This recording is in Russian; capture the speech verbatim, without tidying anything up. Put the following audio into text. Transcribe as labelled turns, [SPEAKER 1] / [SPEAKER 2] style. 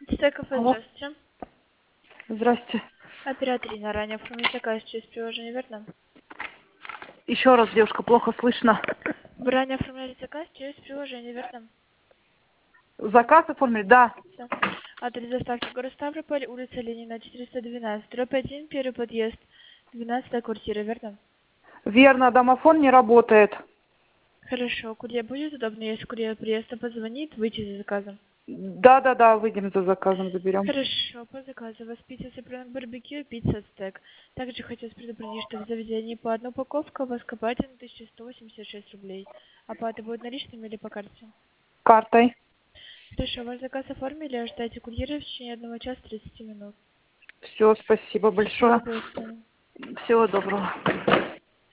[SPEAKER 1] Чистое кафе,
[SPEAKER 2] Алло.
[SPEAKER 1] здравствуйте.
[SPEAKER 2] Здрасте.
[SPEAKER 1] Оператор Ирина, ранее оформить заказ через приложение, верно?
[SPEAKER 2] Еще раз, девушка, плохо слышно.
[SPEAKER 1] Вы ранее оформляли заказ через приложение, верно?
[SPEAKER 2] Заказ оформили? Да.
[SPEAKER 1] Да. Адрес доставки город Ставрополь, улица Ленина, четыреста двенадцать, дробь один, первый подъезд, двенадцатая квартира, верно?
[SPEAKER 2] Верно, домофон не работает.
[SPEAKER 1] Хорошо, курьер будет удобно, если курьер приезда позвонит, выйти за заказом?
[SPEAKER 2] Да-да-да, выйдем за заказом, заберем.
[SPEAKER 1] Хорошо, по заказу у вас пицца цыпленок барбекю, пицца стек. Также хотелось предупредить, что в заведении по одной упаковке у вас копайте на тысяча сто восемьдесят шесть рублей. Оплата будет наличными или по карте?
[SPEAKER 2] Картой.
[SPEAKER 1] Хорошо, ваш заказ оформили, ожидайте курьера в течение одного часа тридцати минут.
[SPEAKER 2] Все, спасибо
[SPEAKER 1] Всего
[SPEAKER 2] большое.
[SPEAKER 1] доброго, до свидания.
[SPEAKER 2] Всего доброго.